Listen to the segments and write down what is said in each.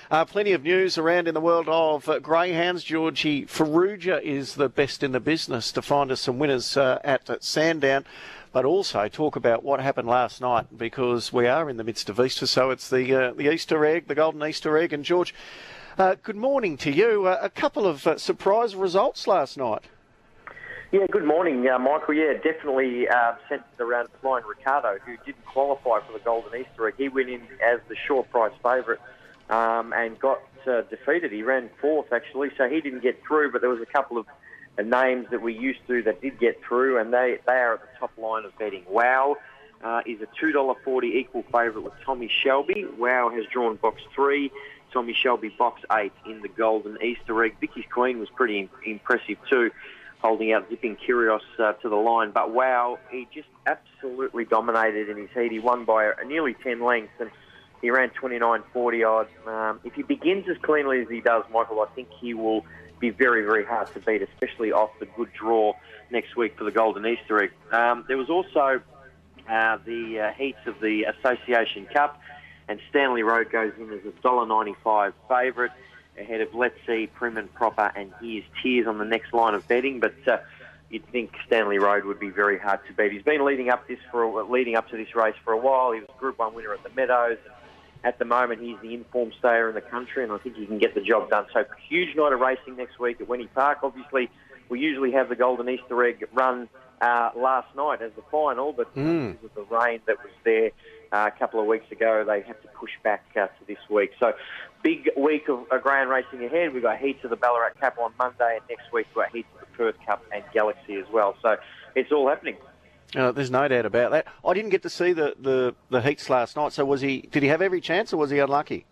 Plenty of news around in the world of greyhounds. Georgie Ferrugia is the best in the business to find us some winners at Sandown. But also talk about what happened last night, because we are in the midst of Easter, so it's the Easter egg, the golden Easter egg. And George, good morning to you. A couple of surprise results last night. Yeah, good morning, Michael. Yeah, definitely centred around Flying Ricardo, who didn't qualify for the Golden Easter Egg. He went in as the short price favourite and got defeated. He ran fourth, actually, so he didn't get through, but there was a couple of names that we used to that did get through, and they are at the top line of betting. Wow is a $2.40 equal favourite with Tommy Shelby. Wow has drawn box 3. Tommy Shelby box 8 in the Golden Easter Egg. Vicky's Queen was pretty impressive too, holding out Zipping Curios to the line. But wow, he just absolutely dominated in his heat. He won by nearly 10 lengths, and he ran 29.40 odd. If he begins as cleanly as he does, Michael, I think he will be very, very hard to beat, especially off the good draw next week for the Golden Easter Egg. There was also the heats of the Association Cup, and Stanley Road goes in as a $1.95 favourite, ahead of Let's See, Prim and Proper, and Here's Tears on the next line of betting. But you'd think Stanley Road would be very hard to beat. He's been leading up to this race for a while. He was Group 1 winner at the Meadows. At the moment, he's the informed stayer in the country, and I think he can get the job done. So, huge night of racing next week at Wenny Park. Obviously, we usually have the Golden Easter Egg run last night as the final, but because of the rain that was there a couple of weeks ago, they had to push back to this week. So, big week of greyhound racing ahead. We've got heats of the Ballarat Cup on Monday, and next week we've got heats of the Perth Cup and Galaxy as well. So, it's all happening. There's no doubt about that. I didn't get to see the heats last night, so did he have every chance, or was he unlucky?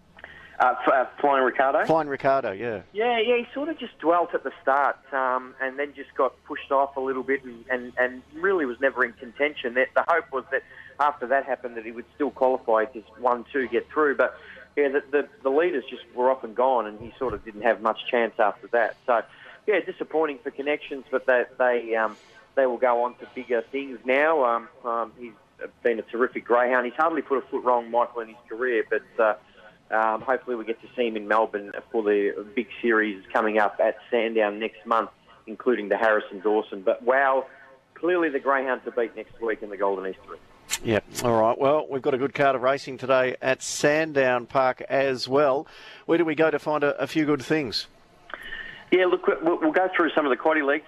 Flying Ricardo? Flying Ricardo, yeah. Yeah, he sort of just dwelt at the start and then just got pushed off a little bit and really was never in contention. The hope was that after that happened that he would still qualify, just 1-2 get through. But, yeah, the leaders just were off and gone, and he sort of didn't have much chance after that. So, yeah, disappointing for Connections, but they will go on to bigger things now. He's been a terrific greyhound. He's hardly put a foot wrong, Michael, in his career, but hopefully we get to see him in Melbourne for the big series coming up at Sandown next month, including the Harrison Dawson. But wow, clearly the greyhound to beat next week in the Golden Easter Egg. Yeah, all right. Well, we've got a good card of racing today at Sandown Park as well. Where do we go to find a few good things? Yeah, look, we'll go through some of the quaddy legs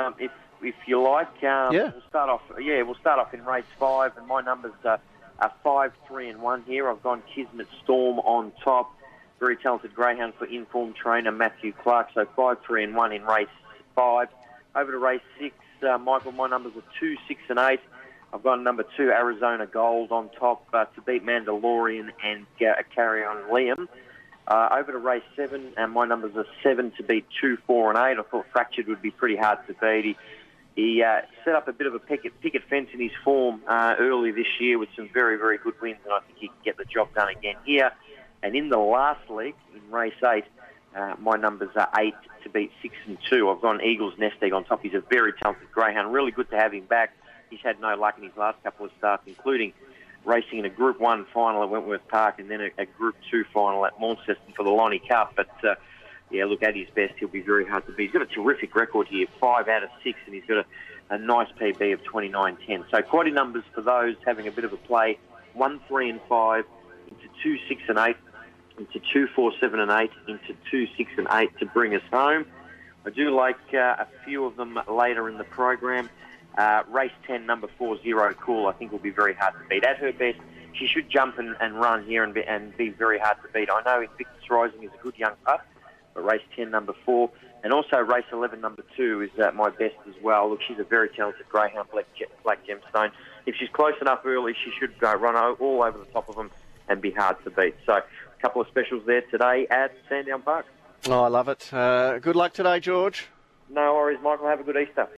if you like. We'll start off in race 5, and my numbers are 5, 3 and 1 here. I've gone Kismet Storm on top. Very talented greyhound for informed trainer Matthew Clark. So 5, 3 and 1 in race 5. Over to race 6, Michael, my numbers are 2, 6 and 8. I've got number 2 Arizona Gold on top to beat Mandalorian and Carry On Liam. Over to race 7, and my numbers are 7 to beat 2, 4 and 8. I thought Fractured would be pretty hard to beat. He set up a bit of a picket fence in his form early this year with some very, very good wins, and I think he can get the job done again here. And in the last leg, in race 8, my numbers are 8 to beat 6 and 2. I've gone Eagles Nest Egg on top. He's a very talented greyhound. Really good to have him back. He's had no luck in his last couple of starts, including racing in a Group 1 final at Wentworth Park and then a Group 2 final at Launceston for the Lonnie Cup. But yeah, look, at his best, he'll be very hard to beat. He's got a terrific record here, 5 out of 6, and he's got a nice PB of 29.10. So quality numbers for those having a bit of a play, 1, 3 and 5, into 2, 6 and 8, into 2, 4, 7 and 8, into 2, 6 and 8 to bring us home. I do like a few of them later in the program. Race 10, number 4, Zero Cool, I think will be very hard to beat. At her best, she should jump and run here and be very hard to beat. I know Invictus Rising is a good young pup, but race 10, number 4, and also race 11, number 2 is my best as well. Look, she's a very talented greyhound, Black Gemstone. If she's close enough early, she should go run all over the top of them and be hard to beat. So a couple of specials there today at Sandown Park. Oh, I love it. Good luck today, George. No worries, Michael. Have a good Easter.